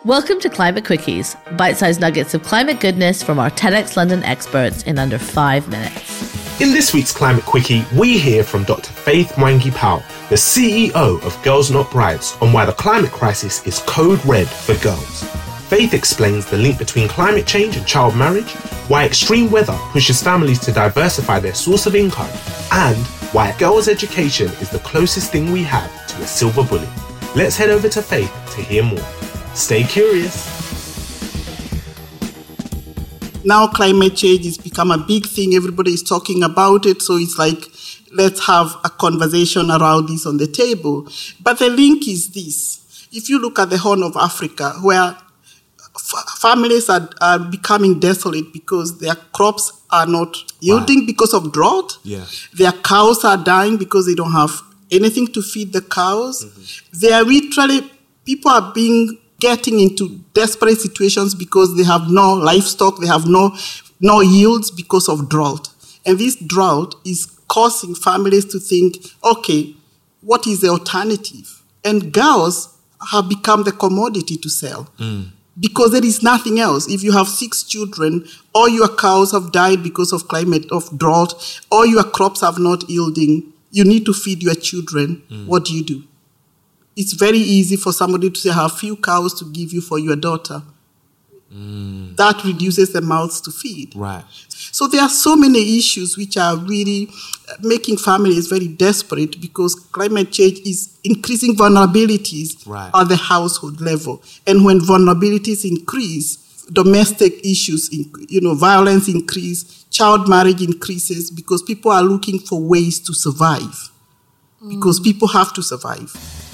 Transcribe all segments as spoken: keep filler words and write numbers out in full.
Welcome to Climate Quickies, bite-sized nuggets of climate goodness from our TEDx London experts in under five minutes. In this week's Climate Quickie, we hear from Doctor Faith Mwangi-Powell, the C E O of Girls Not Brides, on why the climate crisis is code red for girls. Faith explains the link between climate change and child marriage, why extreme weather pushes families to diversify their source of income, and why girls' education is the closest thing we have to a silver bullet. Let's head over to Faith to hear more. Stay curious. Now climate change has become a big thing. Everybody is talking about it. So it's like, let's have a conversation around this on the table. But the link is this. If you look at the Horn of Africa, where f- families are, are becoming desolate because their crops are not yielding wow. because of drought. Yeah. Their cows are dying because they don't have anything to feed the cows. Mm-hmm. They are literally, people are being getting into desperate situations because they have no livestock, they have no no yields because of drought. And this drought is causing families to think, okay, what is the alternative? And girls have become the commodity to sell. Mm. Because there is nothing else. If you have six children, all your cows have died because of climate, of drought, all your crops have not yielding, you need to feed your children. Mm. What do you do? It's very easy for somebody to say, I have few cows to give you for your daughter. Mm. That reduces the mouths to feed. Right. So there are so many issues which are really making families very desperate because climate change is increasing vulnerabilities right. at the household level. And when vulnerabilities increase, domestic issues, you know, violence increase, child marriage increases because people are looking for ways to survive. Mm. Because people have to survive.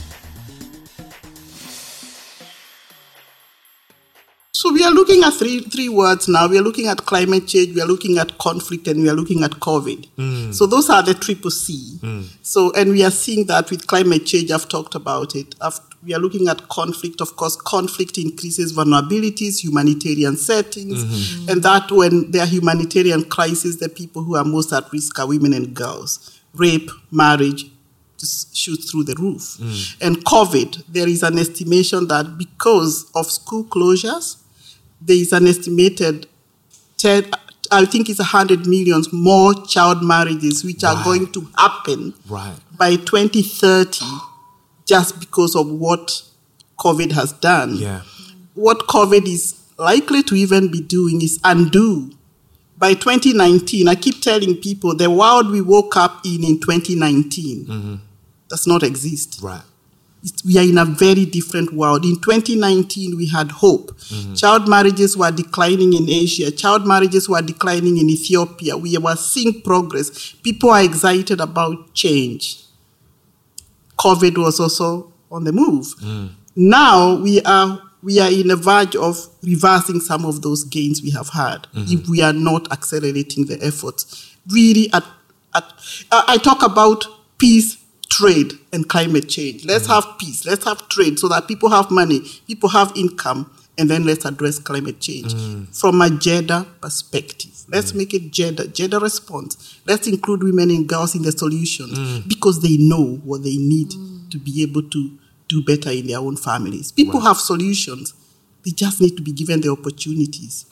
So we are looking at three three words now. We are looking at climate change, we are looking at conflict, and we are looking at COVID. Mm. So those are the triple C. Mm. So, and we are seeing that with climate change, I've talked about it. I've, we are looking at conflict. Of course, conflict increases vulnerabilities, humanitarian settings, mm-hmm. and that when there are humanitarian crises, the people who are most at risk are women and girls. Rape, marriage, just shoot through the roof. Mm. And COVID, there is an estimation that because of school closures, there is an estimated, ten, I think it's one hundred million more child marriages which right. are going to happen right. by twenty thirty just because of what COVID has done. Yeah. What COVID is likely to even be doing is undo. By twenty nineteen, I keep telling people the world we woke up in in twenty nineteen mm-hmm. does not exist. Right. We are in a very different world. In twenty nineteen, we had hope. Mm-hmm. Child marriages were declining in Asia. Child marriages were declining in Ethiopia. We were seeing progress. People are excited about change. COVID was also on the move. Mm. Now we are we are in a verge of reversing some of those gains we have had mm-hmm. if we are not accelerating the efforts. Really, at, at I talk about peace, trade, and climate change. Let's mm. have peace. Let's have trade so that people have money, people have income, and then let's address climate change mm. from a gender perspective. Let's mm. make it gender, gender response. Let's include women and girls in the solutions mm. because they know what they need mm. to be able to do better in their own families. People right. have solutions. They just need to be given the opportunities.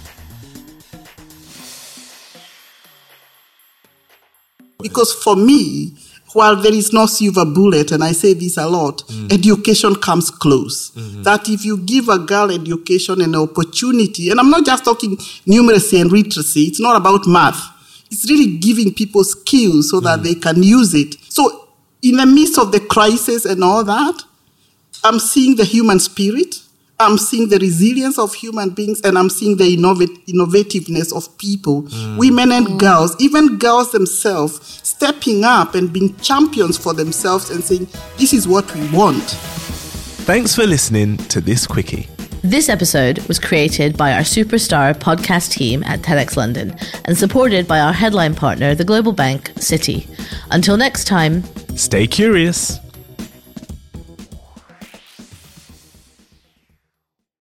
Because for me, while there is no silver bullet, and I say this a lot, mm. education comes close. Mm-hmm. That if you give a girl education and opportunity, and I'm not just talking numeracy and literacy, it's not about math. It's really giving people skills so that mm. they can use it. So in the midst of the crisis and all that, I'm seeing the human spirit, I'm seeing the resilience of human beings, and I'm seeing the innovat- innovativeness of people, mm. women and mm. girls, even girls themselves, stepping up and being champions for themselves and saying, this is what we want. Thanks for listening to this Quickie. This episode was created by our superstar podcast team at TEDx London and supported by our headline partner, the global bank, Citi. Until next time, stay curious.